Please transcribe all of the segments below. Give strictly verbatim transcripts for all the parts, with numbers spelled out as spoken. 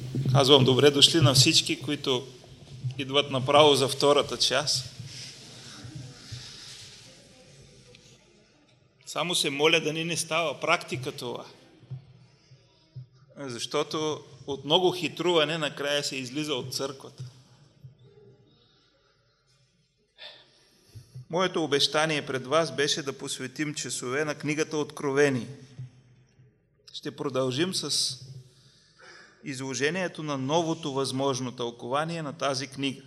Казвам добре дошли на всички, които идват направо за втората част. Само се моля да ни не става практика това. Защото от много хитруване накрая се излиза от църквата. Моето обещание пред вас беше да посветим часове на книгата Откровение. Ще продължим с изложението на новото възможно тълкование на тази книга.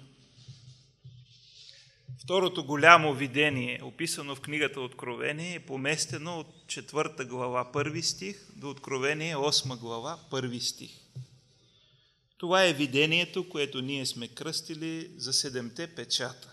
Второто голямо видение, описано в книгата Откровение, е поместено от четвърта глава, първи стих, до Откровение, осма глава, първи стих. Това е видението, което ние сме кръстили за седемте печата.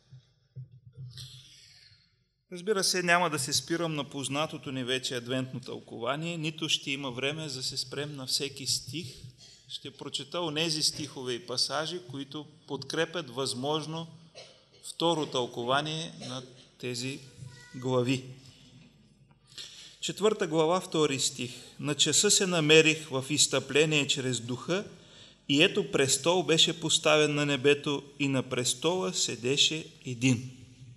Разбира се, няма да се спирам на познатото ни вече адвентно тълкование, нито ще има време за да се спрем на всеки стих. Ще прочета онези стихове и пасажи, които подкрепят възможно второ тълкование на тези глави. Четвърта глава, втори стих. На часа се намерих в изстъпление чрез духа и ето престол беше поставен на небето и на престола седеше един.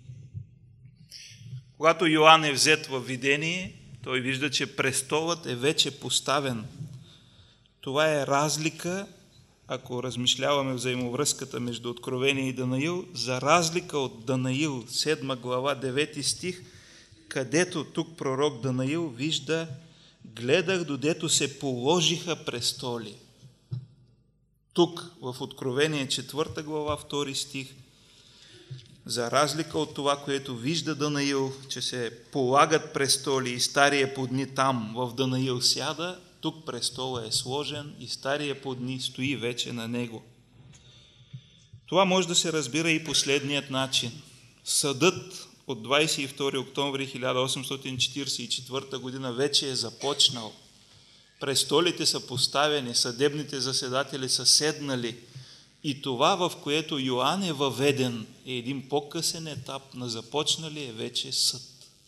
Когато Йоан е взет във видение, той вижда, че престолът е вече поставен. Това е разлика, ако размишляваме взаимовръзката между Откровение и Данаил, за разлика от Данаил, седма глава, девети стих, където тук пророк Данаил вижда: гледах, додето се положиха престоли. Тук в Откровение, четвърта глава, втори стих, за разлика от това, което вижда Данаил, че се полагат престоли и стария подни там в Данаил сяда, тук престола е сложен и стария подни стои вече на него. Това може да се разбира и последният начин. Съдът от двадесет и втори октомври хиляда осемстотин четиридесет и четвърта година вече е започнал. Престолите са поставени, съдебните заседатели са седнали и това, в което Йоан е въведен, е един по-късен етап на започнали е вече съд.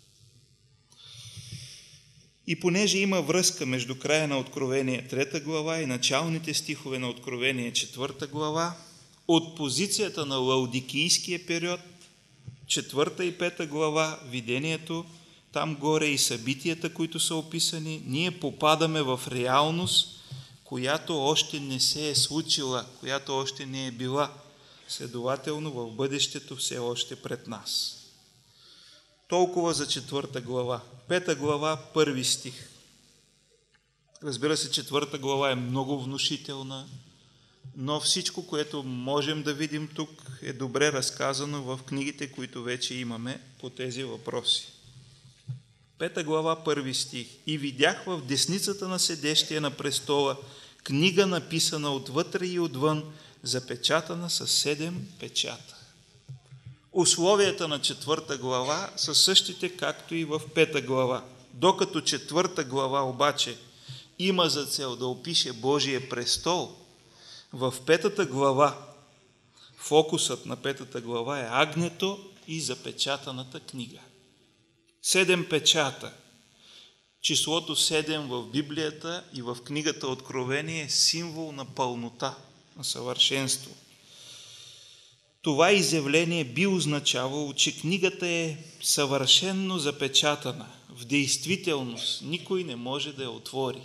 И понеже има връзка между края на Откровение трета глава и началните стихове на Откровение четвърта глава, от позицията на лаудикийския период, четвърта и пета глава, видението, там горе и събитията, които са описани, ние попадаме в реалност, която още не се е случила, която още не е била. Следователно, в бъдещето все още пред нас. Толкова за четвърта глава. Пета глава, първи стих. Разбира се, четвърта глава е много внушителна, но всичко, което можем да видим тук, е добре разказано в книгите, които вече имаме по тези въпроси. Пета глава, първи стих. И видях в десницата на седещия на престола книга, написана отвътре и отвън, запечатана с седем печата. Условията на четвърта глава са същите, както и в пета глава. Докато четвърта глава обаче има за цел да опише Божия престол, в петата глава, фокусът на петата глава е агнето и запечатаната книга. Седем печата. Числото седем в Библията и в книгата Откровение е символ на пълнота, на съвършенство. Това изявление би означавало, че книгата е съвършенно запечатана. В действителност никой не може да я отвори.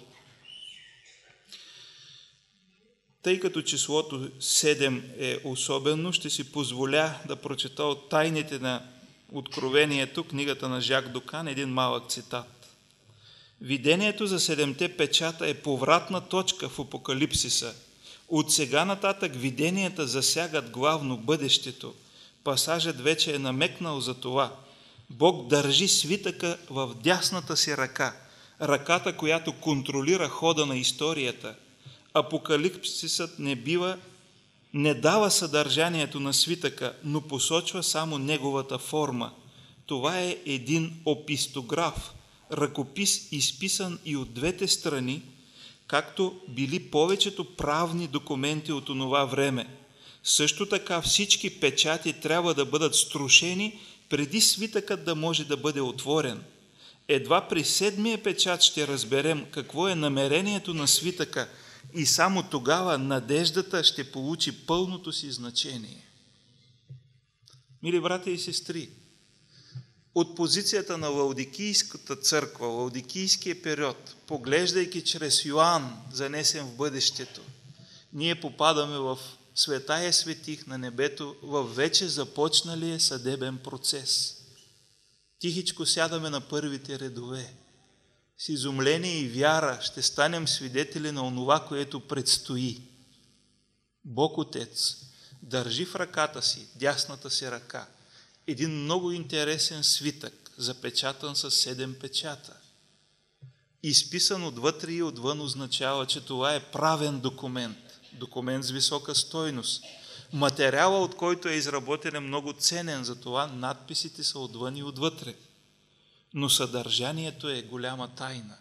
Тъй като числото седем е особено, ще си позволя да прочета от Тайните на Откровението, книгата на Жак Докан, един малък цитат. Видението за седемте печата е повратна точка в Апокалипсиса. От сега нататък виденията засягат главно бъдещето. Пасажът вече е намекнал за това. Бог държи свитъка в дясната си ръка, ръката, която контролира хода на историята. Апокалипсисът не бива, не дава съдържанието на свитъка, но посочва само неговата форма. Това е един опистограф, ръкопис, изписан и от двете страни, както били повечето правни документи от онова време. Също така всички печати трябва да бъдат струшени, преди свитъкът да може да бъде отворен. Едва при седмия печат ще разберем какво е намерението на свитъка, и само тогава надеждата ще получи пълното си значение. Мили братя и сестри, от позицията на Лаодикийската църква, Лаодикийския период, поглеждайки чрез Йоан, занесен в бъдещето, ние попадаме в Светая светих на небето, в вече започналия съдебен процес. Тихичко сядаме на първите редове. С изумление и вяра ще станем свидетели на онова, което предстои. Бог Отец държи в ръката си, дясната си ръка, един много интересен свитък, запечатан с седем печата. Изписан отвътре и отвън означава, че това е правен документ, документ с висока стойност. Материала, от който е изработен, е много ценен, затова надписите са отвън и отвътре. Но съдържанието е голяма тайна.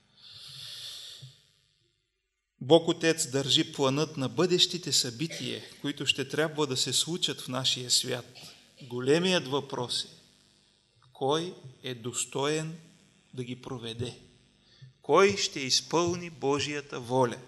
Бог Отец държи планът на бъдещите събития, които ще трябва да се случат в нашия свят. Големият въпрос е: кой е достоен да ги проведе? Кой ще изпълни Божията воля?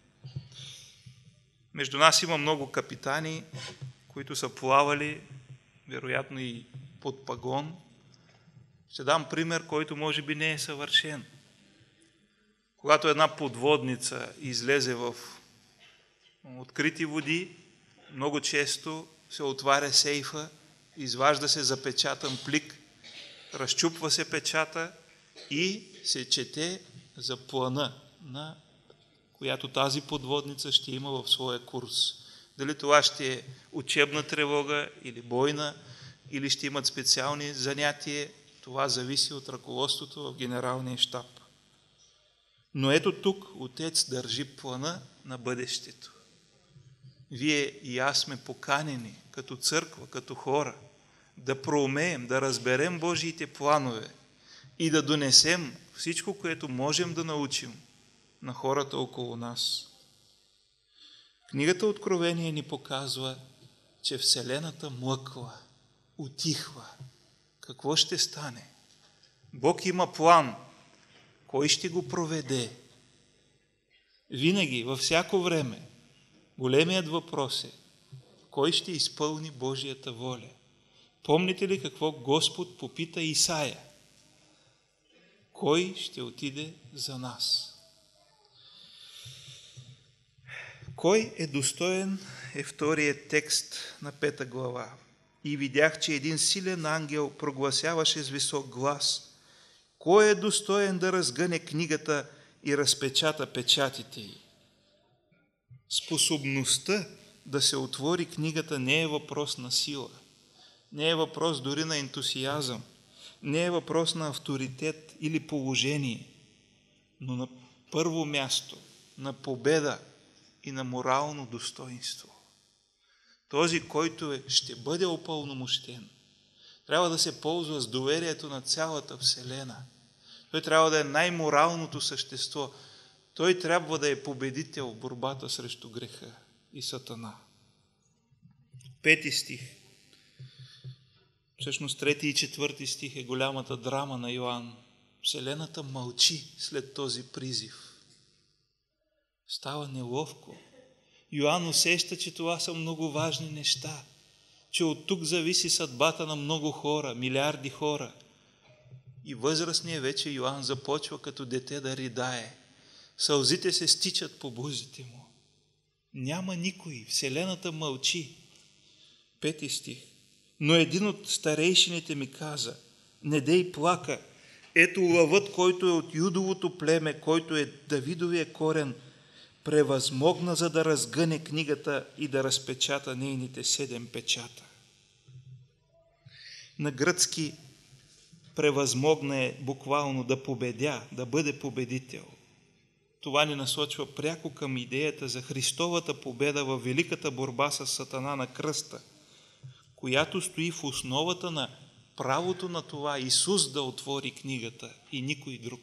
Между нас има много капитани, които са плавали, вероятно и под пагон. Ще дам пример, който може би не е съвършен. Когато една подводница излезе в открити води, много често се отваря сейфа, изважда се запечатан плик, разчупва се печата и се чете за плана, на която тази подводница ще има в своя курс. Дали това ще е учебна тревога или бойна, или ще имат специални занятия, това зависи от ръководството в генералния щаб. Но ето тук Отец държи плана на бъдещето. Вие и аз сме поканени като църква, като хора, да проумеем, да разберем Божиите планове и да донесем всичко, което можем да научим на хората около нас. Книгата Откровение ни показва, че Вселената млъква, утихва. Какво ще стане? Бог има план. Кой ще го проведе? Винаги, във всяко време, големият въпрос е: кой ще изпълни Божията воля? Помните ли какво Господ попита Исаия? Кой ще отиде за нас? Кой е достоен е вторият текст на пета глава. И видях, че един силен ангел прогласяваше с висок глас: кой е достоен да разгъне книгата и разпечата печатите й? Способността да се отвори книгата не е въпрос на сила, не е въпрос дори на ентусиазъм, не е въпрос на авторитет или положение, но на първо място на победа и на морално достоинство. Този, който е, ще бъде упълномощен, трябва да се ползва с доверието на цялата Вселена. Той трябва да е най-моралното същество. Той трябва да е победител в борбата срещу греха и Сатана. Пети стих. Всъщност трети и четвърти стих е голямата драма на Йоан. Вселената мълчи след този призив. Става неловко. Йоан усеща, че това са много важни неща, че от тук зависи съдбата на много хора, милиарди хора. И възрастният вече Йоан започва като дете да ридае. Сълзите се стичат по бузите му. Няма никой, Вселената мълчи. Пети стих. Но един от старейшините ми каза: не дей плака, ето лъвът, който е от Юдовото племе, който е Давидовия корен, превъзмогна, за да разгъне книгата и да разпечата нейните седем печата. На гръцки превъзмогна е буквално да победя, да бъде победител. Това ни насочва пряко към идеята за Христовата победа във великата борба с Сатана на кръста, която стои в основата на правото на това Исус да отвори книгата и никой друг.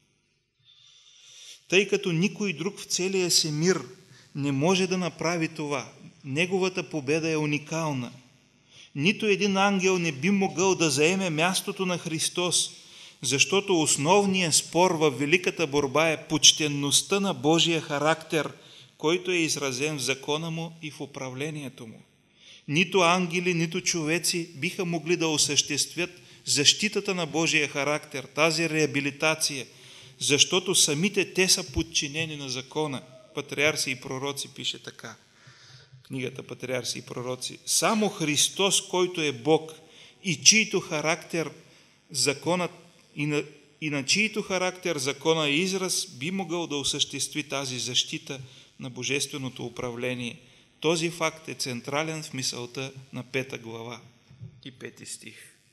Тъй като никой друг в целия си мир не може да направи това, неговата победа е уникална. Нито един ангел не би могъл да заеме мястото на Христос, защото основният спор във великата борба е почтенността на Божия характер който е изразен в закона му и в управлението му. Нито ангели, нито човеци биха могли да осъществят защитата на Божия характер, тази реабилитация, защото самите те са подчинени на закона. Патриарси и пророци пише така. Книгата Патриарси и пророци. Само Христос, който е Бог и чийто характер законът и на, и на чийто характер закона е израз, би могъл да осъществи тази защита на божественото управление. Този факт е централен в мисълта на пета глава и пети стих.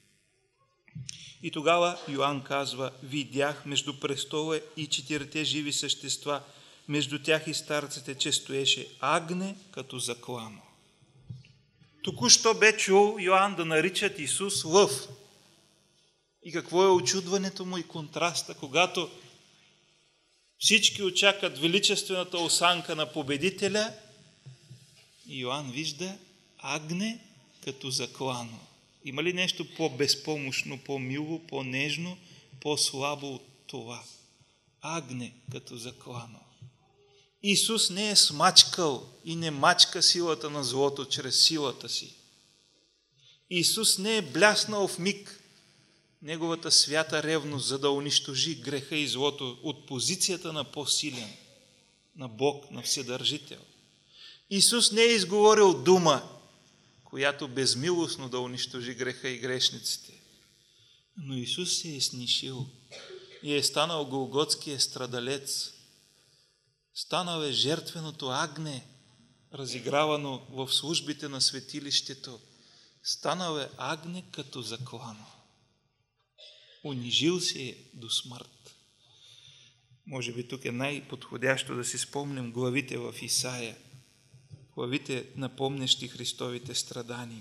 И тогава Йоан казва: видях между престола и четирите живи същества, между тях и старците, че стоеше агне като заклано. Току-що бе чул Йоан да наричат Исус лъв. И какво е очудването му и контраста, когато всички очакват величествената осанка на победителя, и Йоан вижда агне като заклано. Има ли нещо по-безпомощно, по-мило, по-нежно, по-слабо от това? Агне като заклано. Исус не е смачкал и не мачка силата на злото чрез силата си. Исус не е бляснал в миг неговата свята ревност, за да унищожи греха и злото от позицията на по-силен, на Бог, на Вседържител. Исус не е изговорил дума, която безмилостно да унищожи греха и грешниците. Но Исус се е снишил и е станал голготския страдалец. Станал е жертвеното агне, разигравано в службите на светилището. Станал е агне като заклано. Унижил се е до смърт. Може би тук е най-подходящо да си спомним главите в Исаия, главите, напомнящи Христовите страдания.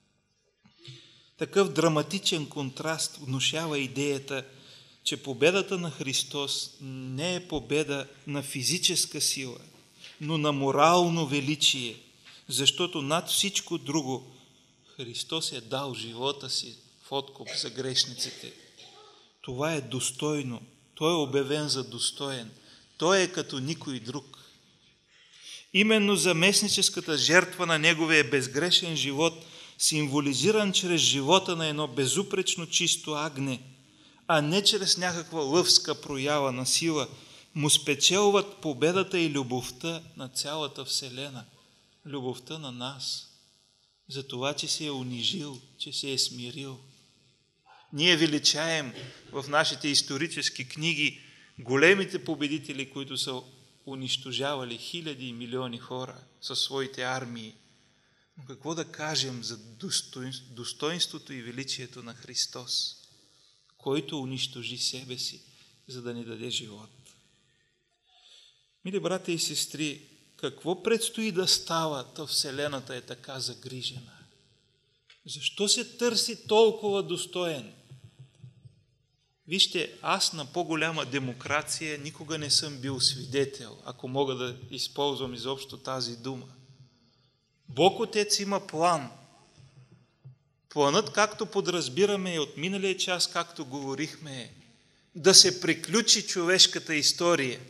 Такъв драматичен контраст внушава идеята, че победата на Христос не е победа на физическа сила, но на морално величие, защото над всичко друго Христос е дал живота си в откуп за грешниците. Това е достойно. Той е обявен за достоен. Той е като никой друг. Именно заместническата жертва на Неговия безгрешен живот, символизиран чрез живота на едно безупречно чисто агне, а не чрез някаква лъвска проява на сила, му спечелват победата и любовта на цялата Вселена, любовта на нас, за това, че се е унижил, че се е смирил. Ние величаем в нашите исторически книги големите победители, които са унищожавали хиляди и милиони хора със своите армии. Но какво да кажем за достоинството и величието на Христос, който унищожи себе си, за да ни даде живот? Мили брати и сестри, какво предстои да става, та Вселената е така загрижена? Защо се търси толкова достоен? Вижте, аз на по-голяма демокрация никога не съм бил свидетел, ако мога да използвам изобщо тази дума. Бог Отец има план. Планът, както подразбираме и от миналия час, както говорихме, е да се приключи човешката история,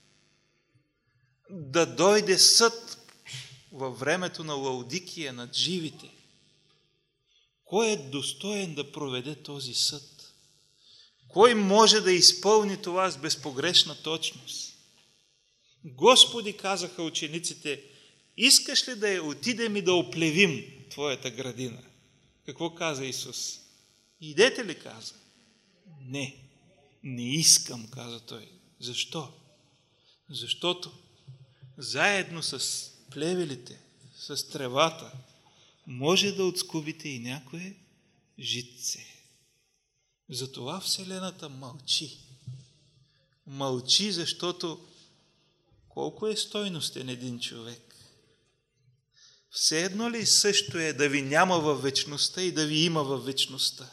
да дойде съд във времето на Лаодикия над живите. Кой е достоен да проведе този съд? Кой може да изпълни това с безпогрешна точност? Господи, казаха учениците, искаш ли да я отидем и да оплевим твоята градина? Какво каза Исус? Идете ли, каза? Не, не искам, каза той. Защо? Защото заедно с плевелите, с тревата, може да отскубите и някое житце. Затова Вселената мълчи. Мълчи, защото колко е стойностен един човек? Все едно ли също е да ви няма във вечността и да ви има във вечността?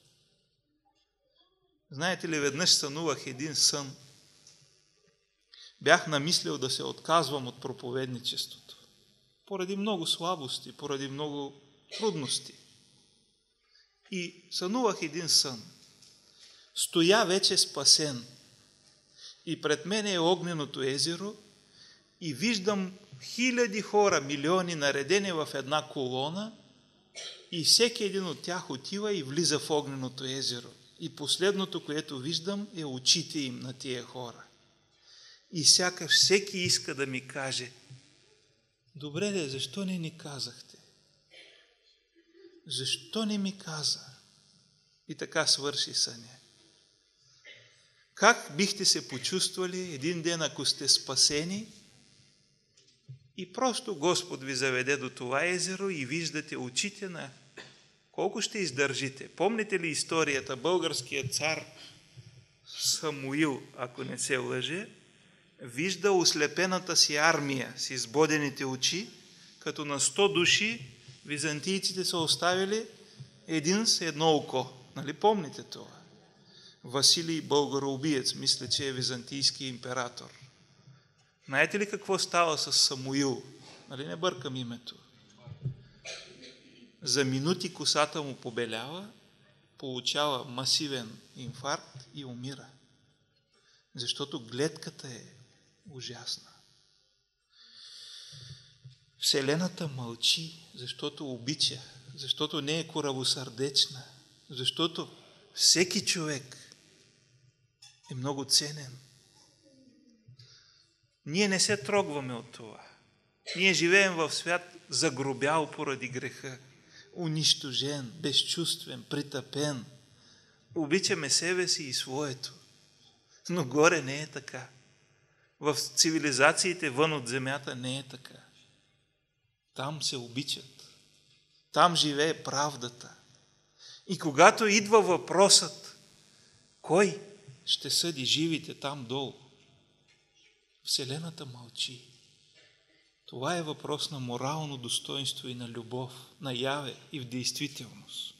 Знаете ли, веднъж сънувах един сън. Бях намислил да се отказвам от проповедничеството. Поради много слабости, поради много трудности. И сънувах един сън. Стоя вече спасен. И пред мен е огненото езеро и виждам хиляди хора, милиони наредени в една колона и всеки един от тях отива и влиза в огненото езеро. И последното, което виждам, е очите им на тия хора. И сякаш всеки иска да ми каже: добре де, защо не ни казахте? Защо не ми каза? И така свърши съня. Как бихте се почувствали един ден, ако сте спасени и просто Господ ви заведе до това езеро и виждате очите на... Колко ще издържите? Помните ли историята? Българският цар Самуил, ако не се лъже, вижда ослепената си армия с избодените очи, като на сто души византийците са оставили един с едно око. Нали помните това? Василий Българоубиец, мисля, че е византийски император. Знаете ли какво става с Самуил? Нали не бъркам името? За минути косата му побелява, получава масивен инфаркт и умира. Защото гледката е ужасна. Вселената мълчи, защото обича, защото не е коравосърдечна, защото всеки човек е много ценен. Ние не се трогваме от това. Ние живеем в свят загробял поради греха, унищожен, безчувствен, притъпен. Обичаме себе си и своето. Но горе не е така. В цивилизациите вън от земята не е така. Там се обичат. Там живее правдата. И когато идва въпросът, кой ще съди живите там долу? Вселената мълчи. Това е въпрос на морално достоинство и на любов, на яве и в действителност.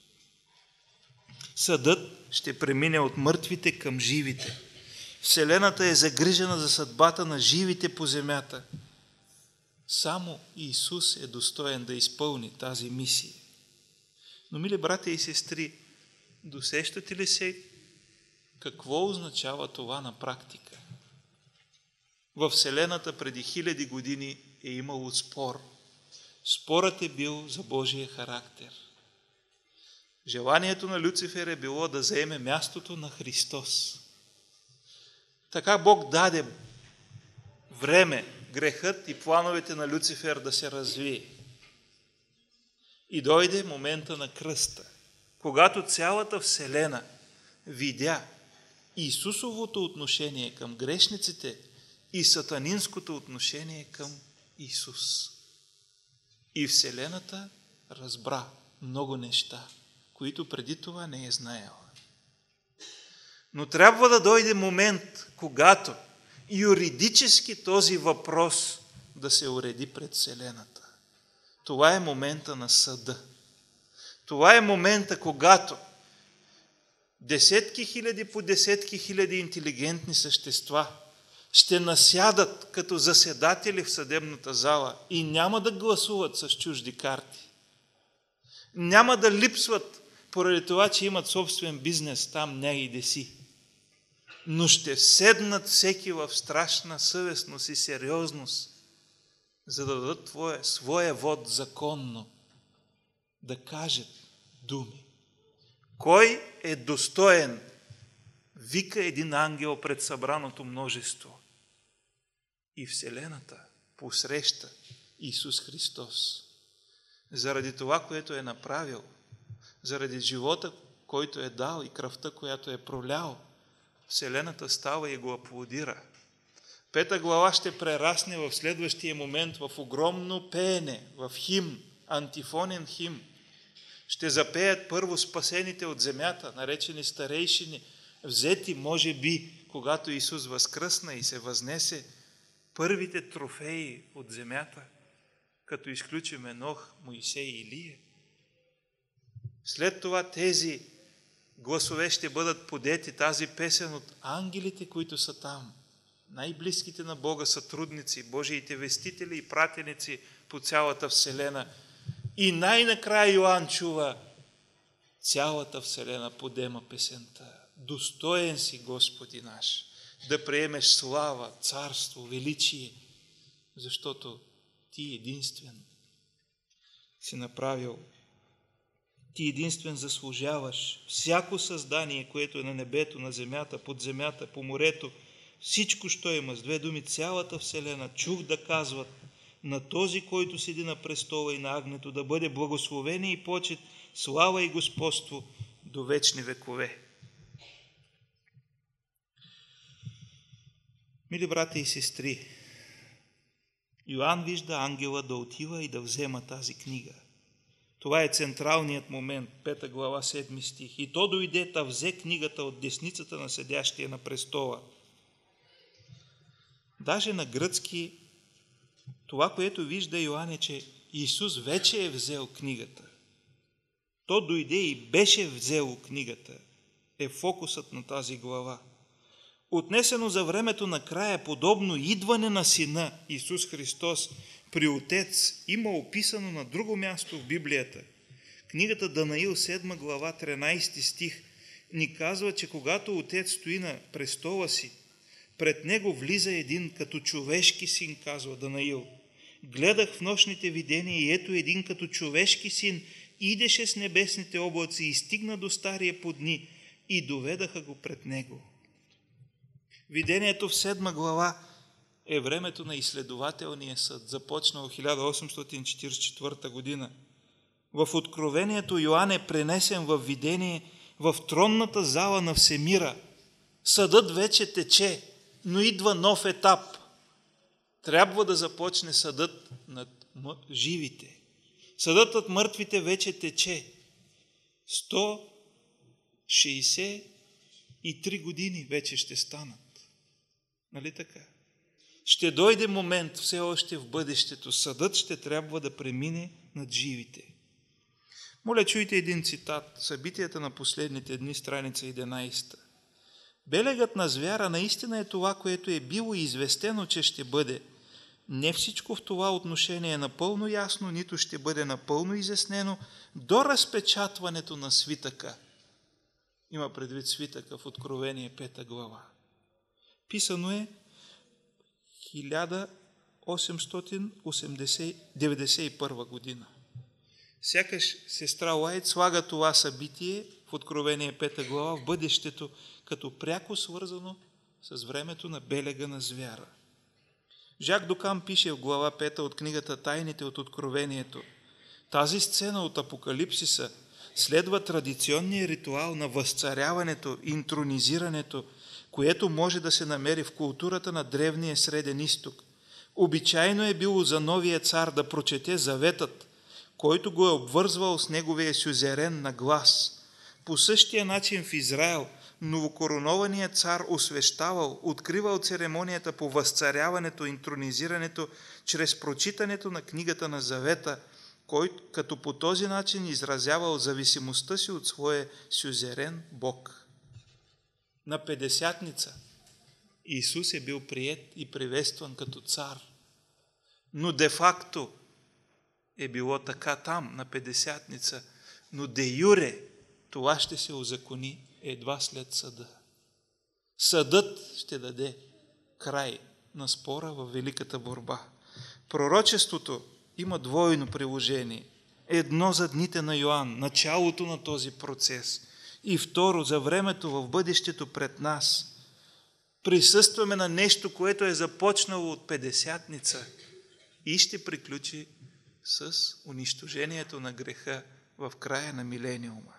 Съдът ще премине от мъртвите към живите. Вселената е загрижена за съдбата на живите по земята. Само Исус е достоен да изпълни тази мисия. Но, мили братя и сестри, досещате ли се какво означава това на практика? Във Вселената преди хиляди години е имало спор. Спорът е бил за Божия характер. Желанието на Люцифер е било да заеме мястото на Христос. Така Бог даде време грехът и плановете на Люцифер да се развие. И дойде момента на кръста, когато цялата Вселена видя Исусовото отношение към грешниците и сатанинското отношение към Исус. И Вселената разбра много неща, които преди това не е знаела. Но трябва да дойде момент, когато юридически този въпрос да се уреди пред Вселената. Това е момента на съда. Това е момента, когато десетки хиляди по десетки хиляди интелигентни същества ще насядат като заседатели в съдебната зала и няма да гласуват с чужди карти. Няма да липсват поради това, че имат собствен бизнес там някъде си. Но ще седнат всеки в страшна съвестност и сериозност, за да дадат твое, своя вод законно, да кажат думи. Кой е достоен? Вика един ангел пред събраното множество. И Вселената посреща Исус Христос. Заради това, което е направил, заради живота, който е дал и кръвта, която е пролял, Вселената става и го аплодира. Пета глава ще прерасне в следващия момент в огромно пеене, в химн, антифонен химн. Ще запеят първо спасените от земята, наречени старейшини, взети, може би, когато Исус възкръсна и се възнесе, първите трофеи от земята, като изключим Енох, Моисей и Илия. След това тези гласове ще бъдат подети, тази песен, от ангелите, които са там, най-близките на Бога сътрудници, Божиите вестители и пратеници по цялата Вселена. И най-накрая Йоан чува цялата Вселена подема песента. Достоен си, Господи наш, да приемеш слава, царство, величие, защото ти единствен си направил. Ти единствен заслужаваш всяко създание, което е на небето, на земята, под земята, по морето, всичко, що има, с две думи, цялата вселена, чух да казват на този, който седи на престола и на агнето, да бъде благословение и почет, слава и господство до вечни векове. Мили брати и сестри, Йоан вижда ангела да отива и да взема тази книга. Това е централният момент, пета глава, седми стих. И то дойде, та взе книгата от десницата на седящия на престола. Даже на гръцки това, което вижда Йоан, е, че Исус вече е взел книгата. То дойде и беше взело книгата. Е фокусът на тази глава. Отнесено за времето на края, подобно идване на Сина Исус Христос при Отец, има описано на друго място в Библията. Книгата Данаил, седма глава, тринайсети стих, ни казва, че когато Отец стои на престола си, пред него влиза един като човешки син, казва Данаил. Гледах в нощните видения и ето един като човешки син идеше с небесните облаци и стигна до стария по дни и доведаха го пред него. Видението в седма глава е времето на изследователния съд, започнал хиляда осемстотин четиридесет и четвърта година. В Откровението Йоан е пренесен в видение в тронната зала на Всемира. Съдът вече тече, но идва нов етап. Трябва да започне съдът над живите. Съдът над мъртвите вече тече. сто шейсет и три години вече ще станат. Нали така? Ще дойде момент, все още в бъдещето, съдът ще трябва да премине над живите. Моля, чуйте един цитат, събитията на последните дни, страница единайсета. Белегът на звяра наистина е това, което е било известено, че ще бъде. Не всичко в това отношение е напълно ясно, нито ще бъде напълно изяснено до разпечатването на свитъка. Има предвид свитъка в Откровение пета глава. Писано е хиляда осемстотин деветдесет и първа година. Сякаш сестра Уайт слага това събитие в Откровение пета глава в бъдещето, като пряко свързано с времето на белега на звяра. Жак Докам пише в глава пета от книгата Тайните от Откровението. Тази сцена от Апокалипсиса следва традиционния ритуал на възцаряването и интронизирането, което може да се намери в културата на древния Среден изток. Обичайно е било за новия цар да прочете заветът, който го е обвързвал с неговия сюзерен на глас. По същия начин в Израел новокоронованият цар освещавал, откривал церемонията по възцаряването и интронизирането чрез прочитането на книгата на завета, който като по този начин изразявал зависимостта си от своя сюзерен Бог. На Петдесятница Исус е бил приет и приветстван като цар, но де-факто е било така там, на Петдесятница, но де-юре това ще се узакони едва след съда. Съдът ще даде край на спора във великата борба. Пророчеството има двойно приложение. Едно за дните на Йоан, началото на този процес, и второ за времето в бъдещето пред нас. Присъстваме на нещо, което е започнало от Петдесятница и ще приключи с унищожението на греха в края на милениума.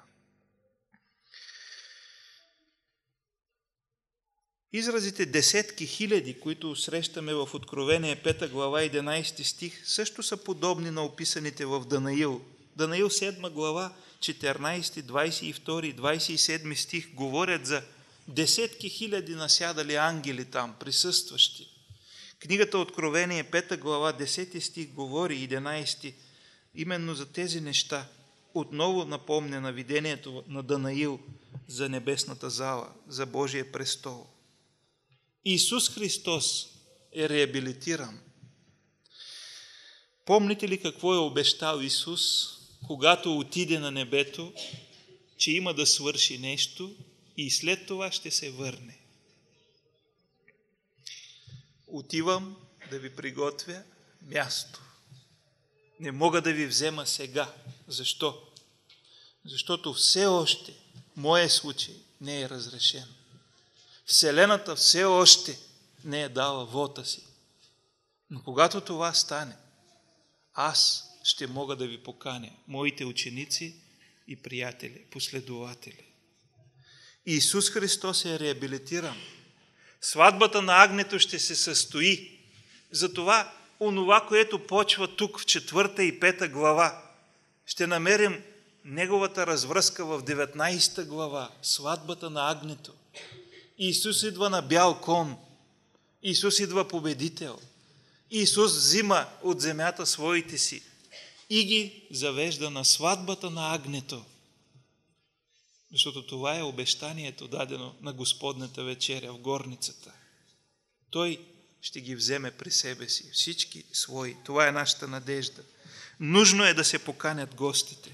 Изразите десетки хиляди, които срещаме в Откровение пета глава единайсети стих, също са подобни на описаните в Данаил. Данаил седма глава четиринайсети, двайсет и втори и двайсет и седми стих говорят за десетки хиляди насядали ангели там, присъстващи. Книгата Откровение пета глава десети стих говори, единайсети, именно за тези неща. Отново напомня на видението на Данаил за небесната зала, за Божия престол. Исус Христос е реабилитиран. Помните ли какво е обещал Исус, когато отиде на небето, че има да свърши нещо и след това ще се върне? Отивам да ви приготвя място. Не мога да ви взема сега. Защо? Защото все още моят случай не е разрешен. Вселената все още не е дала вота си. Но когато това стане, аз ще мога да ви поканя, моите ученици и приятели, последователи. Исус Христос е реабилитиран. Сватбата на агнето ще се състои. Затова онова, което почва тук в четвърта и пета глава, ще намерим неговата развръзка в деветнайсета глава, сватбата на агнето. Исус идва на бял кон. Исус идва победител. Исус взима от земята своите си и ги завежда на сватбата на агнето. Защото това е обещанието дадено на Господната вечеря в горницата. Той ще ги вземе при себе си, всички свои. Това е нашата надежда. Нужно е да се поканят гостите.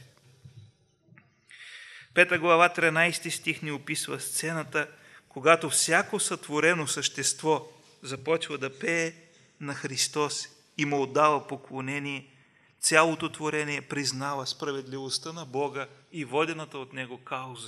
Пета глава, тринайсети стих ни описва сцената, когато всяко сътворено същество започва да пее на Христос и му отдава поклонение, цялото творение признава справедливостта на Бога и водената от Него кауза.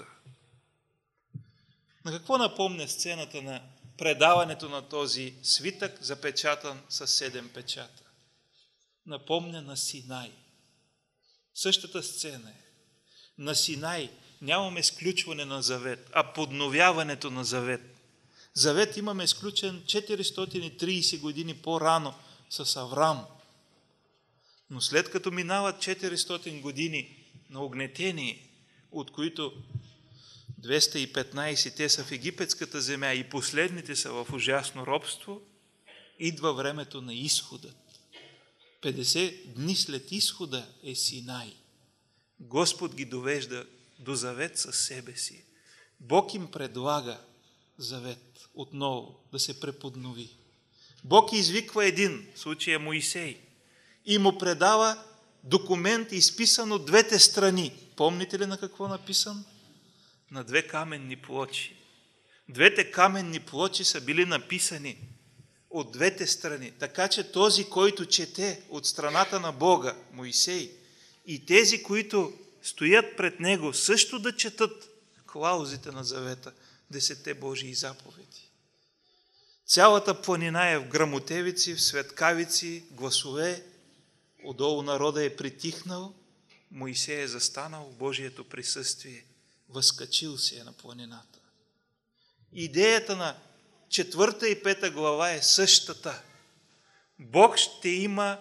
На какво напомня сцената на предаването на този свитък, запечатан с седем печата? Напомня на Синай. Същата сцена е. На Синай нямаме сключване на завет, а подновяването на завет. Завет имаме сключен четиристотин и трийсет години по-рано с Аврам. Но след като минават четиристотин години на угнетение, от които двеста и петнайсет те са в египетската земя и последните са в ужасно робство, идва времето на изходът. петдесет дни след изхода е Синай. Господ ги довежда до завет със себе си. Бог им предлага завет отново да се преподнови. Бог извиква един, в случая Моисей, и му предава документ, изписан от двете страни. Помните ли на какво написан? На две каменни плочи. Двете каменни плочи са били написани от двете страни, така че този, който чете от страната на Бога, Моисей, и тези, които стоят пред него, също да четат клаузите на завета, десетте Божии заповеди. Цялата планина е в грамотевици, в светкавици, гласове, отдолу народа е притихнал, Моисей е застанал в Божието присъствие, възкачил се е на планината. Идеята на четвърта и пета глава е същата. Бог ще има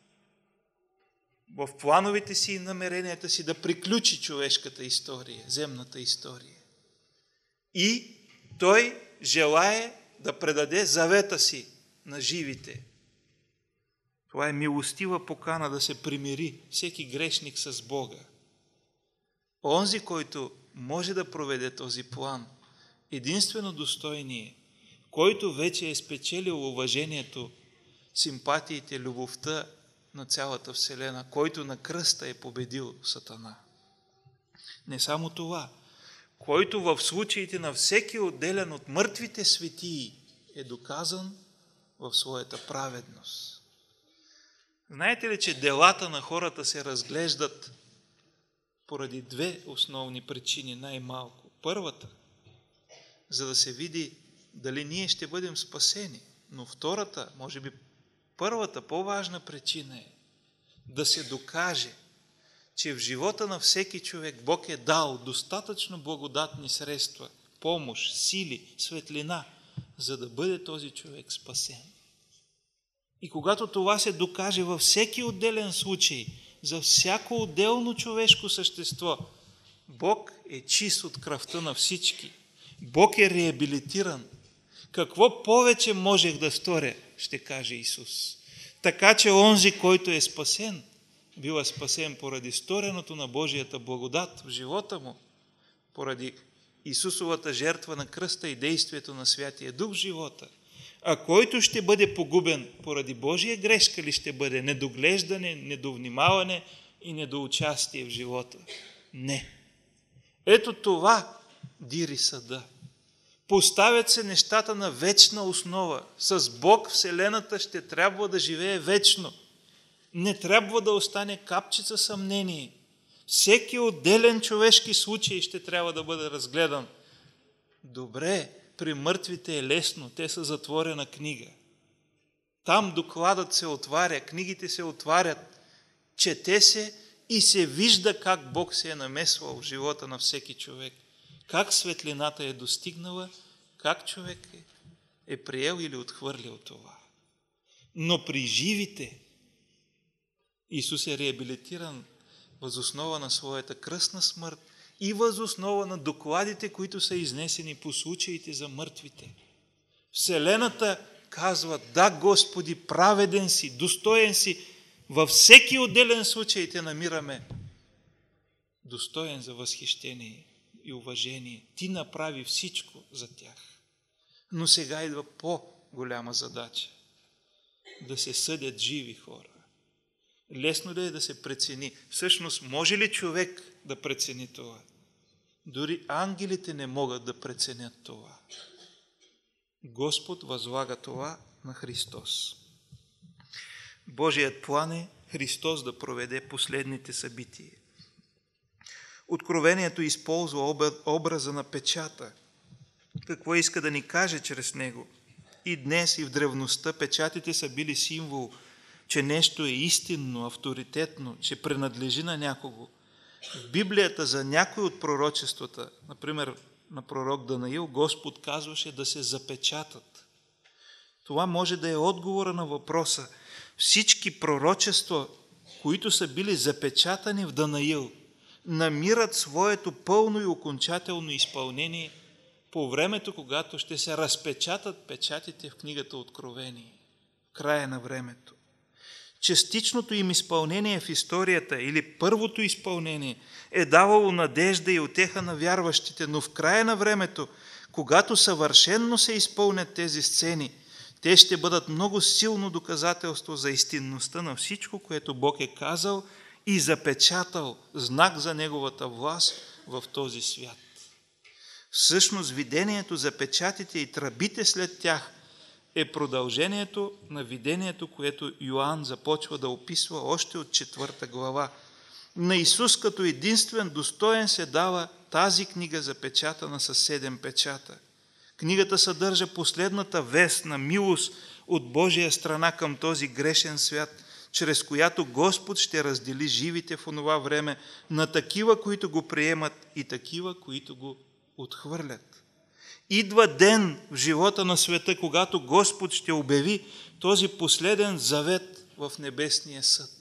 в плановете си и намеренията си да приключи човешката история, земната история. И Той желае да предаде завета си на живите. Това е милостива покана да се примири всеки грешник с Бога. Онзи, който може да проведе този план, единствено достойние, който вече е спечелил уважението, симпатиите, любовта на цялата Вселена, който на кръста е победил Сатана. Не само това, който в случаите на всеки отделен от мъртвите светии е доказан в своята праведност. Знаете ли, че делата на хората се разглеждат поради две основни причини най-малко. Първата, за да се види дали ние ще бъдем спасени. Но втората, може би първата, по-важна причина е да се докаже, че в живота на всеки човек Бог е дал достатъчно благодатни средства, помощ, сили, светлина, за да бъде този човек спасен. И когато това се докаже във всеки отделен случай, за всяко отделно човешко същество, Бог е чист от кръвта на всички. Бог е реабилитиран. Какво повече можех да сторя, ще каже Исус. Така че онзи, който е спасен, бива спасен поради стореното на Божията благодат в живота му, поради Исусовата жертва на кръста и действието на Святия Дух в живота. А който ще бъде погубен поради Божия грешка ли ще бъде? Недоглеждане, недовнимаване и недоучастие в живота? Не. Ето това дири съда. Поставят се нещата на вечна основа. С Бог Вселената ще трябва да живее вечно. Не трябва да остане капчица съмнение. Всеки отделен човешки случай ще трябва да бъде разгледан. Добре, при мъртвите е лесно, те са затворена книга. Там докладът се отваря, книгите се отварят, чете се и се вижда как Бог се е намесвал в живота на всеки човек. Как светлината е достигнала, как човек е, е приел или отхвърлил това. Но при живите Исус е реабилитиран въз основа на своята кръстна смърт и въз основа на докладите, които са изнесени по случаите за мъртвите. Вселената казва: да, Господи, праведен си, достоен си. Във всеки отделен случай те намираме достоен за възхищение и уважение. Ти направи всичко за тях. Но сега идва по-голяма задача. Да се съдят живи хора. Лесно ли е да се прецени? Всъщност, може ли човек да прецени това? Дори ангелите не могат да преценят това. Господ възлага това на Христос. Божият план е Христос да проведе последните събития. Откровението използва образа на печата. Какво иска да ни каже чрез него? И днес, и в древността печатите са били символ, че нещо е истинно, авторитетно, че принадлежи на някого. В Библията за някои от пророчествата, например на пророк Данаил, Господ казваше да се запечатат. Това може да е отговора на въпроса. Всички пророчества, които са били запечатани в Данаил, намират своето пълно и окончателно изпълнение по времето, когато ще се разпечатат печатите в книгата Откровение, в края на времето. Частичното им изпълнение в историята или първото изпълнение е давало надежда и утеха на вярващите, но в края на времето, когато съвършенно се изпълнят тези сцени, те ще бъдат много силно доказателство за истинността на всичко, което Бог е казал и запечатал, знак за Неговата власт в този свят. Всъщност видението за печатите и тръбите след тях е продължението на видението, което Йоан започва да описва още от четвърта глава. На Исус като единствен достоен се дава тази книга запечатана с седем печата. Книгата съдържа последната вест на милост от Божия страна към този грешен свят, чрез която Господ ще раздели живите в онова време на такива, които го приемат, и такива, които го отхвърлят. Идва ден в живота на света, когато Господ ще обяви този последен завет в небесния съд.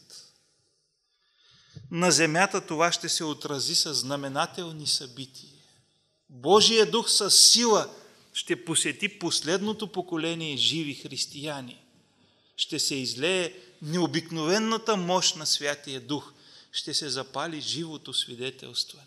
На земята това ще се отрази с знаменателни събития. Божия дух със сила ще посети последното поколение живи християни. Ще се излее необикновената мощ на Святия Дух. Ще се запали живото свидетелстване.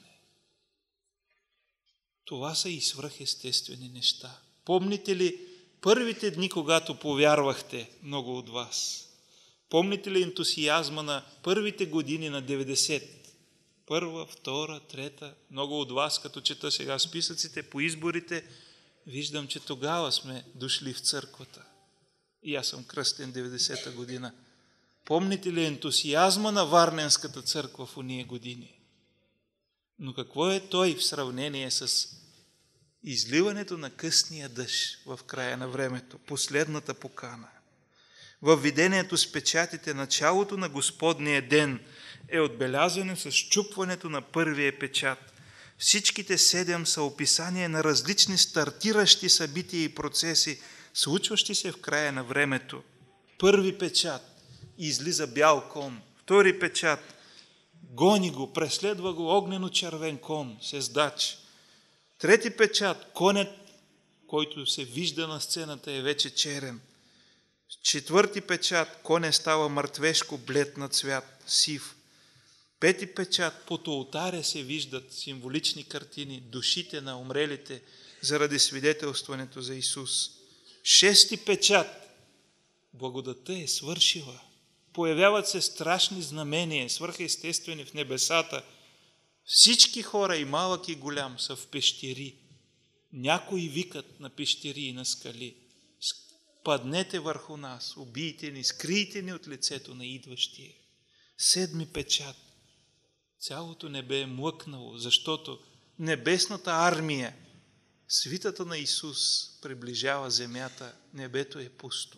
Това са и свръхестествени неща. Помните ли първите дни, когато повярвахте, много от вас? Помните ли ентусиазма на първите години на деветдесет? Първа, втора, трета. Много от вас, като чета сега списъците по изборите, виждам, че тогава сме дошли в църквата. И аз съм кръстен деветдесета година. Помните ли ентусиазма на Варненската църква в уния години? Но какво е той в сравнение с изливането на късния дъжд в края на времето, последната покана? Във видението с печатите началото на Господния ден е отбелязано с счупването на първия печат. Всичките седем са описание на различни стартиращи събития и процеси, случващи се в края на времето. Първи печат – излиза бял кон. Втори печат – гони го, преследва го огнено-червен кон, сездач. Трети печат – конят, който се вижда на сцената, е вече черен. Четвърти печат – коне става мъртвешко блед на цвят, сив. Пети печат – под олтаря се виждат символични картини, душите на умрелите заради свидетелстването за Исус. Шести печат – благодата е свършила. Появяват се страшни знамения, свръхестествени в небесата. Всички хора, и малък и голям, са в пещери. Някои викат на пещери и на скали: паднете върху нас, убийте ни, скрийте ни от лицето на идващия. Седми печат. Цялото небе е млъкнало, защото небесната армия, свитата на Исус, приближава земята, небето е пусто.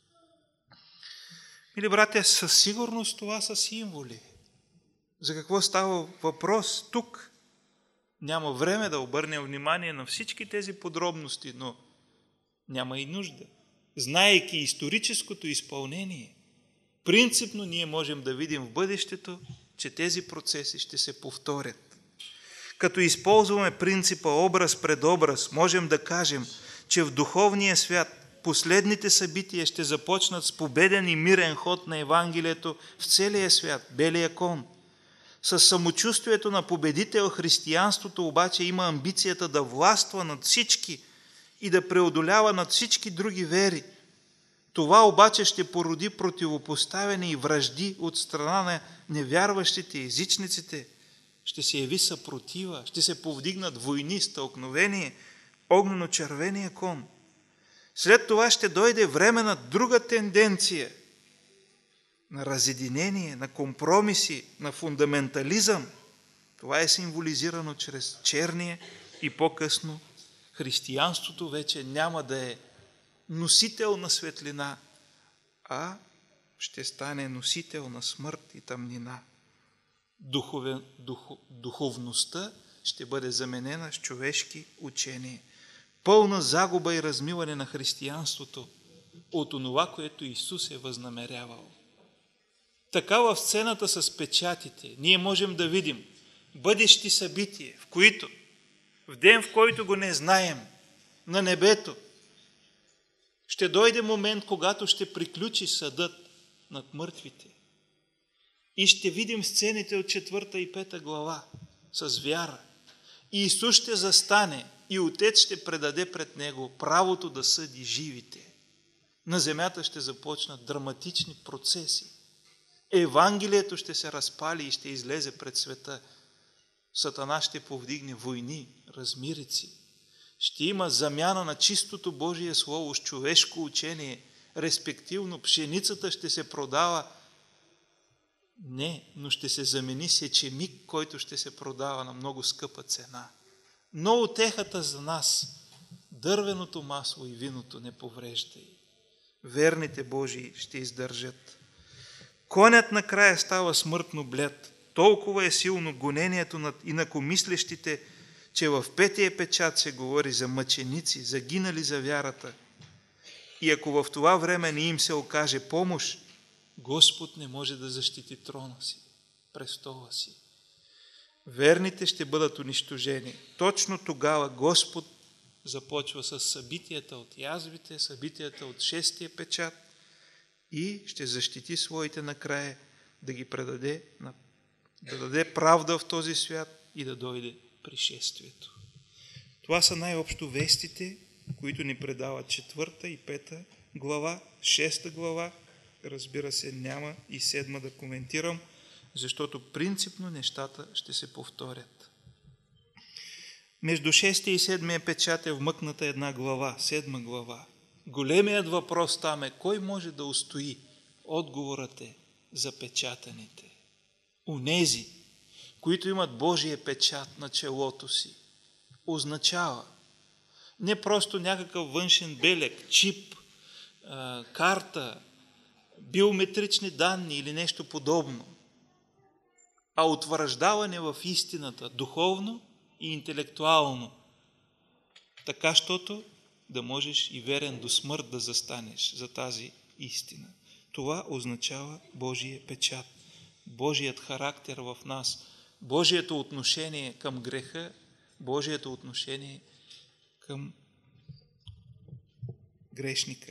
Мили братя, със сигурност това са символи. За какво става въпрос тук? Няма време да обърнем внимание на всички тези подробности, но няма и нужда. Знаейки историческото изпълнение, принципно ние можем да видим в бъдещето, че тези процеси ще се повторят. Като използваме принципа образ пред образ, можем да кажем, че в духовния свят последните събития ще започнат с победен и мирен ход на Евангелието в целия свят, белия кон. С самочувствието на победител християнството обаче има амбицията да властва над всички и да преодолява над всички други вери. Това обаче ще породи противопоставяне и вражди от страна на невярващите, езичниците. Ще се яви съпротива, ще се повдигнат войни, стълкновение, огнено-червения кон. След това ще дойде време на друга тенденция, на разединение, на компромиси, на фундаментализъм. Това е символизирано чрез черния и по-късно християнството вече няма да е носител на светлина, а ще стане носител на смърт и тъмнина. Духовен, дух, духовността ще бъде заменена с човешки учения. Пълна загуба и размиване на християнството от онова, което Исус е възнамерявал. Така в сцената с печатите ние можем да видим бъдещи събития, в които, в ден, в който го не знаем, на небето, ще дойде момент, когато ще приключи съдът над мъртвите. И ще видим сцените от четвърта и пета глава с вяра. И Исус ще застане и Отец ще предаде пред Него правото да съди живите. На земята ще започнат драматични процеси. Евангелието ще се разпали и ще излезе пред света. Сатана ще повдигне войни, размирици. Ще има замяна на чистото Божие Слово с човешко учение, респективно пшеницата ще се продава не, но ще се замени с ечемик, който ще се продава на много скъпа цена. Но утехата за нас, дървеното масло и виното не повреждай. Верните Божии ще издържат. Конят накрая става смъртно блед. Толкова е силно гонението над инакомислещите, че в петия печат се говори за мъченици, загинали за вярата. И ако в това време не им се окаже помощ, Господ не може да защити трона си, престола си. Верните ще бъдат унищожени. Точно тогава Господ започва с събитията от язвите, събитията от шестия печат и ще защити своите накрая да ги предаде, да даде правда в този свят и да дойде пришествието. Това са най-общо вестите, които ни предават четвърта и пета глава, шеста глава. Разбира се, няма и седма да коментирам, защото принципно нещата ще се повторят. Между шестия и седмия печат е вмъкната една глава, седма глава. Големият въпрос там е, кой може да устои? Отговорът е запечатаните. Онези, които имат Божия печат на челото си, означава не просто някакъв външен белег, чип, карта, биометрични данни или нещо подобно, а утвърждаване в истината духовно и интелектуално, така щото да можеш и верен до смърт да застанеш за тази истина. Това означава Божия печат, Божият характер в нас, Божието отношение към греха, Божието отношение към грешника.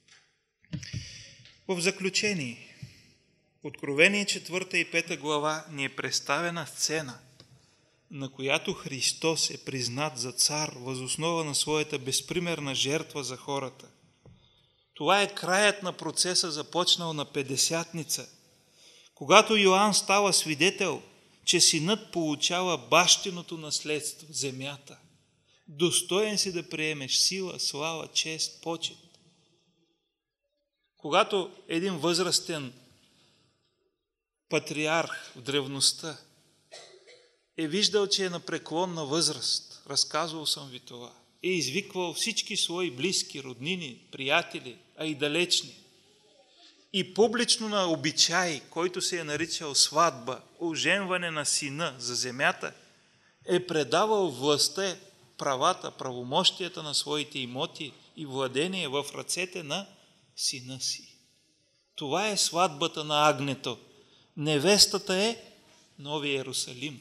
В заключение, Откровение четвърта и пета глава ни е представена сцена, на която Христос е признат за цар въз основа на своята безпримерна жертва за хората. Това е краят на процеса, започнал на Петдесятница, когато Йоанн става свидетел, че синът получава бащиното наследство, земята. Достоен си да приемеш сила, слава, чест, почет. Когато един възрастен патриарх в древността е виждал, че е на преклонна възраст, разказвал съм ви това, е извиквал всички свои близки, роднини, приятели, а и далечни. И публично на обичай, който се е наричал сватба, оженване на сина за земята, е предавал властта, правата, правомощията на своите имоти и владение в ръцете на сина си. Това е сватбата на агнето. Невестата е Нови Иерусалим.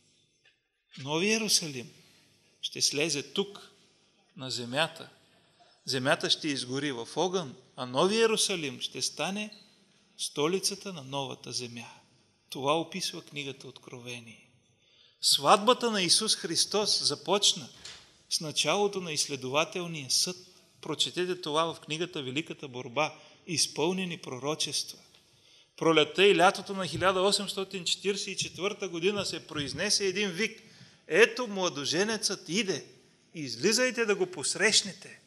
Нови Иерусалим ще слезе тук, на земята. Земята ще изгори в огън, а Нови Иерусалим ще стане столицата на новата земя. Това описва книгата Откровение. Сватбата на Исус Христос започна с началото на изследователния съд. Прочетете това в книгата Великата борба, изпълнени пророчества. Пролетта и лятото на хиляда осемстотин четиридесет и четвърта година се произнесе един вик: ето младоженецът иде, излизайте да го посрещнете.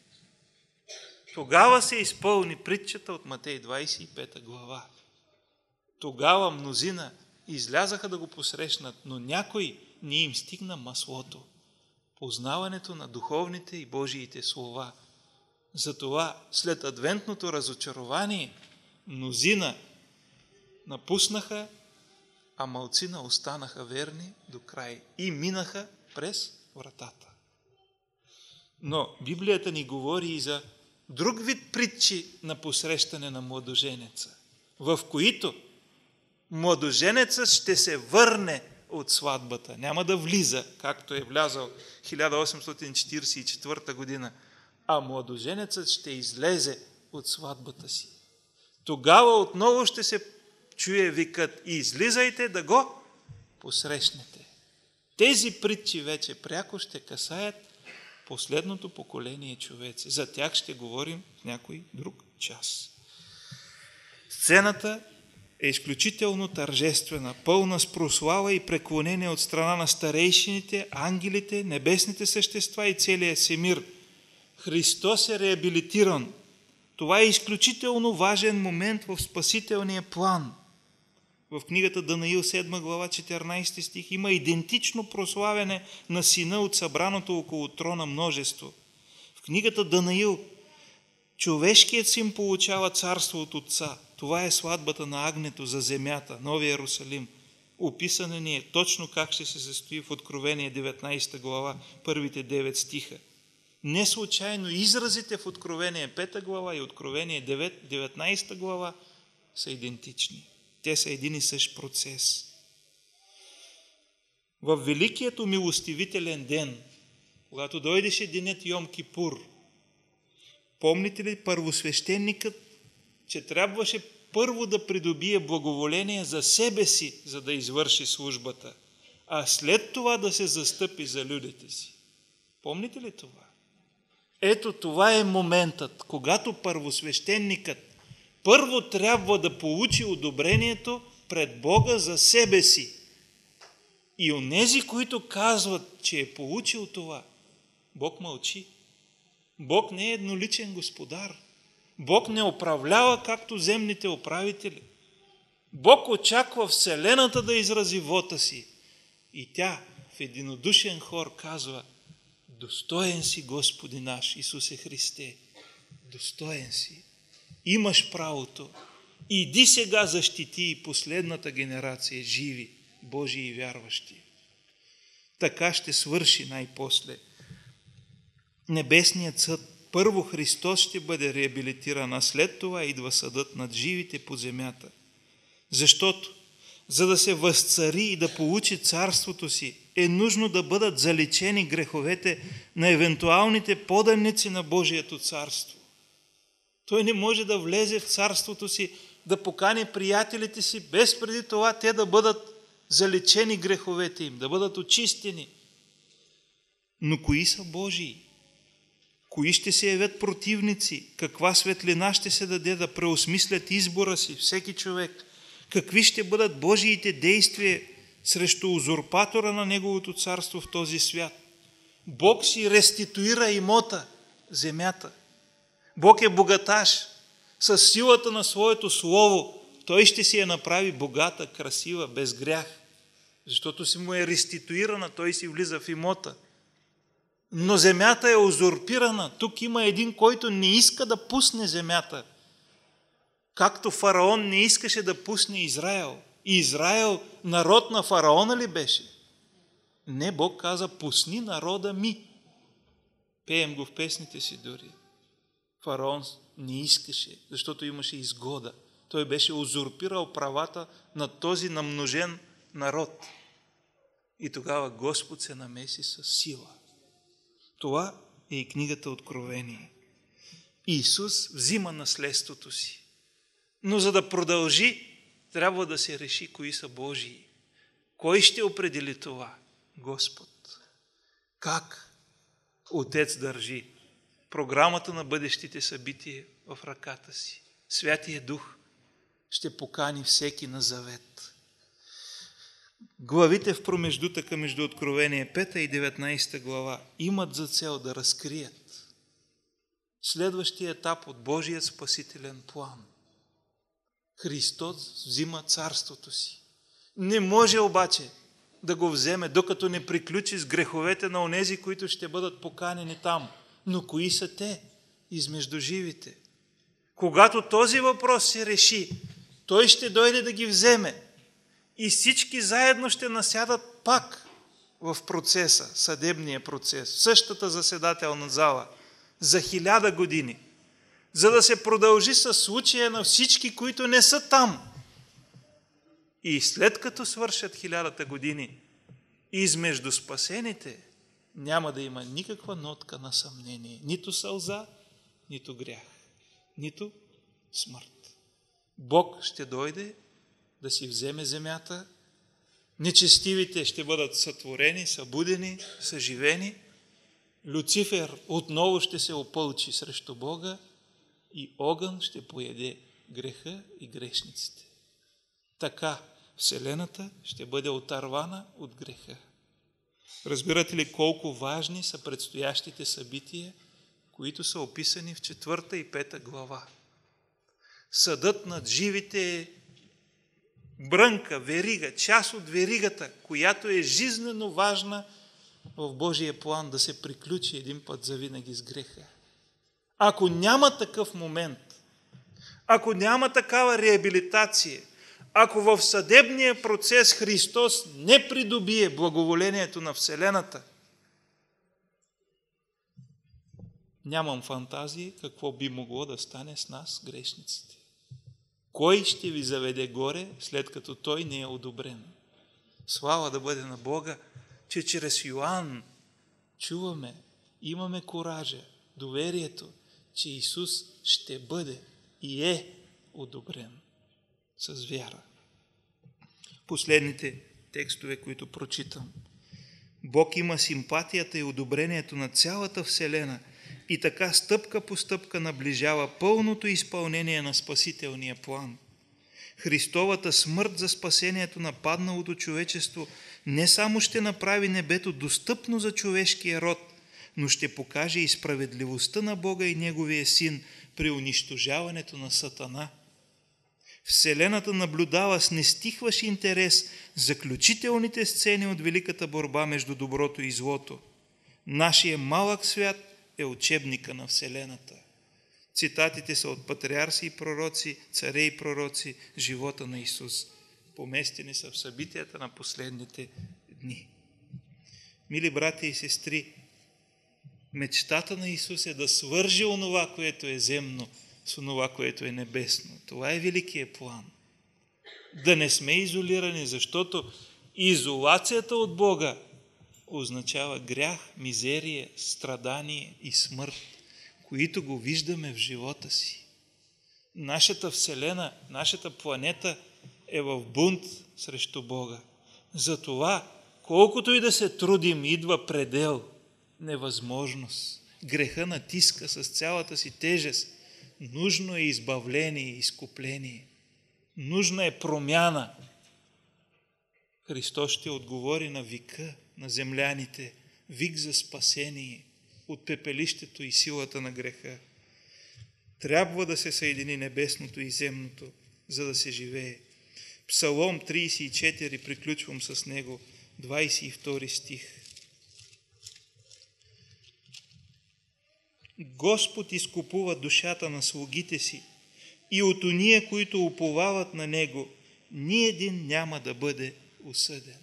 Тогава се изпълни притчата от Матей двадесет и пета глава. Тогава мнозина излязаха да го посрещнат, но някой не им стигна маслото, познаването на духовните и Божиите слова. Затова след адвентното разочарование мнозина напуснаха, а малцина останаха верни до край и минаха през вратата. Но Библията ни говори и за друг вид притчи на посрещане на младоженеца, в които младоженецът ще се върне от сватбата. Няма да влиза, както е влязал хиляда осемстотин четиридесет и четвърта година, а младоженецът ще излезе от сватбата си. Тогава отново ще се чуе викът: излизайте да го посрещнете. Тези притчи вече пряко ще касаят последното поколение човеци. За тях ще говорим в някой друг час. Сцената е изключително тържествена, пълна с прослава и преклонение от страна на старейшините, ангелите, небесните същества и целия всемир. Христос е реабилитиран. Това е изключително важен момент в спасителния план. В книгата Данаил седма глава четиринадесети стих има идентично прославяне на сина от събраното около трона множество. В книгата Данаил човешкият син получава царство от Отца. Това е сватбата на агнето за земята, Нови Иерусалим. Описане ни е точно как ще се състои в Откровение деветнадесета глава, първите девет стиха. Не случайно изразите в Откровение пета глава и Откровение деветнадесета глава са идентични. Те са един и същ процес. В Великият умилостивителен ден, когато дойдеше денят Йом Кипур, помните ли първосвещеникът, че трябваше първо да придобие благоволение за себе си, за да извърши службата, а след това да се застъпи за людите си? Помните ли това? Ето това е моментът, когато първосвещеникът първо трябва да получи одобрението пред Бога за себе си. И онези, които казват, че е получил това, Бог мълчи. Бог не е едноличен господар. Бог не управлява както земните управители. Бог очаква Вселената да изрази вота си. И тя в единодушен хор казва: достоен си, Господи наш Исусе Христе, достоен си. Имаш правото. Иди сега защити и последната генерация живи, Божии и вярващи. Така ще свърши най-после небесният съд. Първо Христос ще бъде реабилитиран, а след това идва съдът над живите по земята. Защото, за да се възцари и да получи царството си, е нужно да бъдат заличени греховете на евентуалните поданици на Божието царство. Той не може да влезе в царството си, да покани приятелите си, без преди това те да бъдат заличени греховете им, да бъдат очистени. Но кои са Божии? Кои ще се явят противници? Каква светлина ще се даде да преосмислят избора си всеки човек? Какви ще бъдат Божиите действия срещу узурпатора на Неговото царство в този свят? Бог си реституира имота, земята. Бог е богаташ. С силата на своето слово Той ще си я направи богата, красива, без грях. Защото си му е реституирана, Той си влиза в имота. Но земята е узурпирана. Тук има един, който не иска да пусне земята. Както фараон не искаше да пусне Израел. И Израел народ на фараона ли беше? Не, Бог каза, пусни народа ми. Пеем го в песните си дори. Фараон не искаше, защото имаше изгода. Той беше узурпирал правата на този намножен народ. И тогава Господ се намеси с сила. Това е и книгата Откровение. Исус взима наследството си. Но за да продължи, трябва да се реши кои са Божии. Кой ще определи това? Господ. Как Отец държи програмата на бъдещите събития в ръката си? Святия Дух ще покани всеки на завет. Главите в промеждутъка между Откровение пета и деветнадесета глава имат за цел да разкрият следващия етап от Божия спасителен план. Христос взима царството си. Не може обаче да го вземе, докато не приключи с греховете на онези, които ще бъдат поканени там. Но кои са те измежду живите? Когато този въпрос се реши, Той ще дойде да ги вземе. И всички заедно ще насядат пак в процеса, съдебния процес, в същата заседателна зала, за хиляда години, за да се продължи със случая на всички, които не са там. И след като свършат хилядата години, измежду спасените няма да има никаква нотка на съмнение, нито сълза, нито грях, нито смърт. Бог ще дойде да си вземе земята, нечестивите ще бъдат сътворени, събудени, съживени, Люцифер отново ще се опълчи срещу Бога и огън ще поеде греха и грешниците. Така Вселената ще бъде отървана от греха. Разбирате ли колко важни са предстоящите събития, които са описани в четвърта и пета глава? Съдът над живите е брънка, верига, част от веригата, която е жизнено важна в Божия план да се приключи един път завинаги с греха. Ако няма такъв момент, ако няма такава реабилитация, ако в съдебния процес Христос не придобие благоволението на Вселената, нямам фантазии какво би могло да стане с нас, грешниците. Кой ще ви заведе горе, след като Той не е одобрен? Слава да бъде на Бога, че чрез Йоан чуваме, имаме коража, доверието, че Исус ще бъде и е одобрен с вяра. Последните текстове, които прочитам. Бог има симпатията и одобрението на цялата Вселена и така стъпка по стъпка наближава пълното изпълнение на спасителния план. Христовата смърт за спасението на падналото човечество не само ще направи небето достъпно за човешкия род, но ще покаже и справедливостта на Бога и Неговия Син при унищожаването на Сатана. Вселената наблюдава с нестихващ интерес заключителните сцени от великата борба между доброто и злото. Нашия малък свят е учебника на Вселената. Цитатите са от патриарси и пророци, царе и пророци, живота на Исус. Поместени са в събитията на последните дни. Мили брати и сестри, мечтата на Исус е да свърже онова, което е земно, с онова, което е небесно. Това е великият план. Да не сме изолирани, защото изолацията от Бога означава грях, мизерия, страдание и смърт, които го виждаме в живота си. Нашата Вселена, нашата планета е в бунт срещу Бога. Затова, колкото и да се трудим, идва предел, невъзможност. Греха натиска с цялата си тежест. Нужно е избавление и изкупление. Нужна е промяна. Христос ще отговори на вика на земляните. вик за спасение от пепелището и силата на греха. Трябва да се съедини небесното и земното, за да се живее. Псалом тридесет и четири, приключвам с него, двадесет и втори стих. Господ изкупува душата на слугите си и от уния, които уповават на Него, ни един няма да бъде осъден.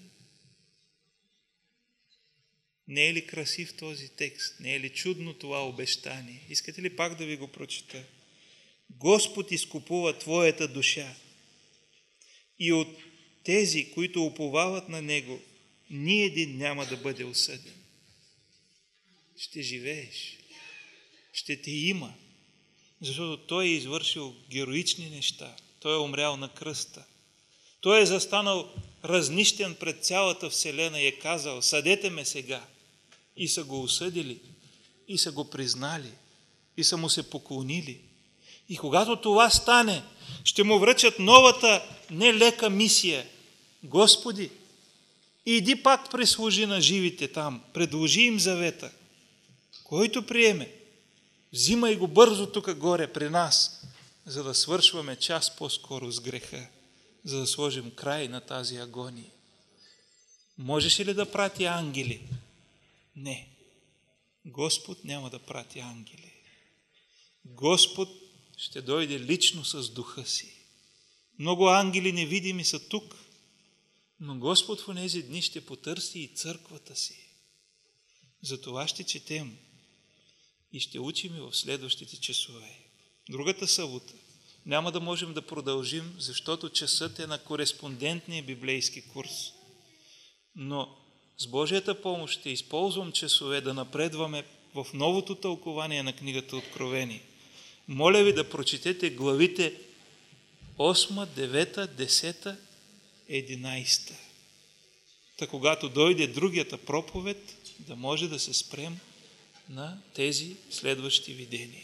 Не е ли красив този текст? Не е ли чудно това обещание? Искате ли пак да ви го прочета? Господ изкупува твоята душа и от тези, които уповават на Него, ни един няма да бъде осъден. Ще живееш. Ще те има. Защото Той е извършил героични неща. Той е умрял на кръста. Той е застанал разнищен пред цялата вселена и е казал: съдете ме сега. И са го осъдили, и са го признали, и са му се поклонили. И когато това стане, ще му връчат новата нелека мисия. Господи, иди пак прислужи на живите там, предложи им завета. Който приеме, взимай го бързо тук горе при нас, за да свършваме час по-скоро с греха, за да сложим край на тази агония. Можеше ли да прати ангели? Не. Господ няма да прати ангели. Господ ще дойде лично с духа си. Много ангели невидими са тук, но Господ в тези дни ще потърси и църквата си. Затова ще четем и ще учим и в следващите часове. Другата събота няма да можем да продължим, защото часът е на кореспондентния библейски курс. Но с Божията помощ ще използвам часове да напредваме в новото тълкование на книгата Откровение. Моля ви да прочетете главите осма, девета, десета, единадесета. Та когато дойде другата проповед, да може да се спрем на тези следващи видения.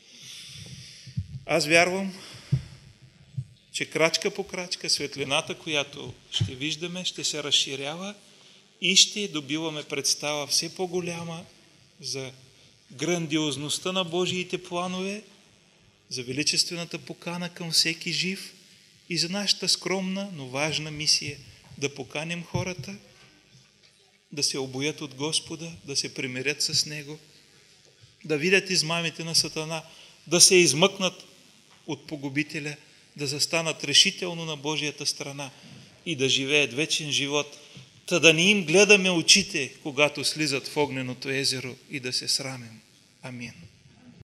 Аз вярвам, че крачка по крачка светлината, която ще виждаме, ще се разширява и ще добиваме представа все по-голяма за грандиозността на Божиите планове, за величествената покана към всеки жив и за нашата скромна, но важна мисия да поканим хората, да се обоят от Господа, да се примирят с Него, да видят измамите на Сатана, да се измъкнат от погубителя, да застанат решително на Божията страна и да живеят вечен живот, та да не им гледаме очите, когато слизат в огненото езеро и да се срамим. Амин.